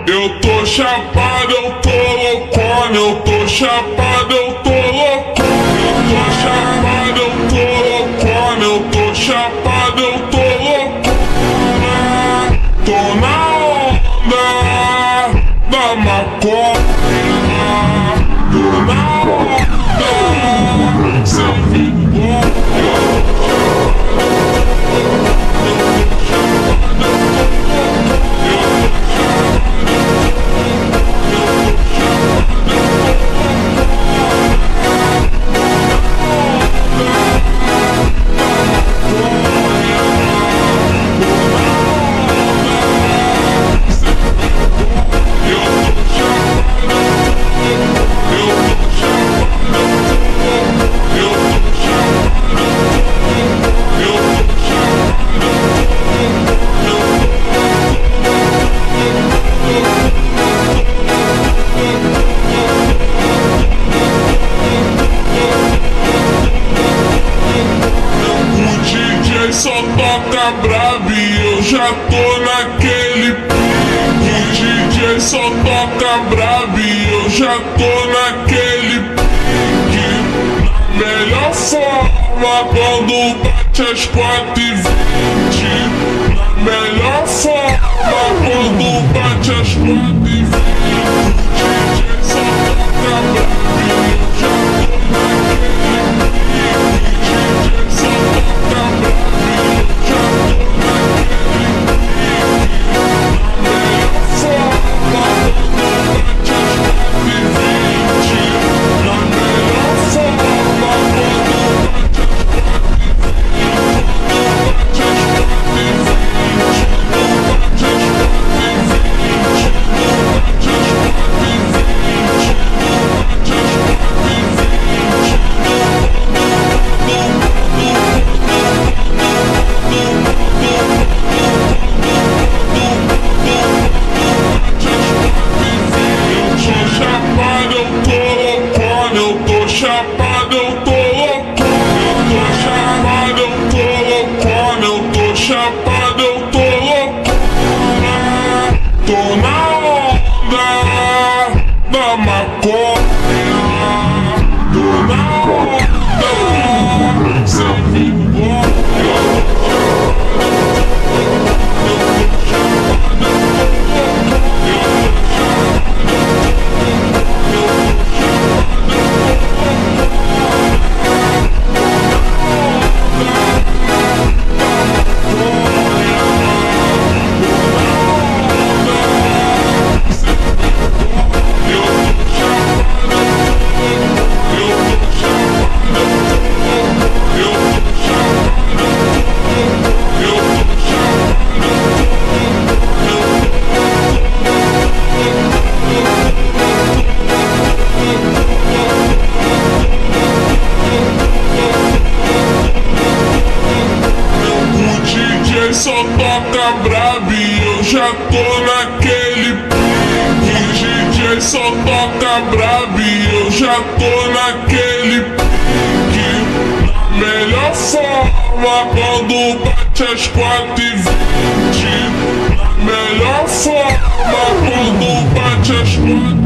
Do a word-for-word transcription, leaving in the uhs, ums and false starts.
Eu tô chapado, eu tô loucona, eu tô chapado, eu tô loucona. Eu tô chapado, eu tô loucona, eu tô chapado, eu tô loucona. Tô na onda da maconha, tô na onda sem vergonha. Só toca brabo e eu já tô naquele pique. O D J só toca brabo e eu já tô naquele pique. Na melhor forma quando bate as quatro e vinte. Na melhor forma quando bate as quatro e vinte. O D J só toca brabo e eu já tô naquele pique. O D J só toca brabo. Eu tô chapado, eu tô loucona. Eu tô chapado, eu tô loucona. Eu tô chapado, eu tô loucona. Tô na onda da maconha. Tô na onda sem vergonha. Só toca brabo e eu já tô naquele pique. O D J só toca brabo e eu já tô naquele pique. Na melhor forma quando bate as quatro e vinte. Na melhor forma quando bate as quatro e vinte.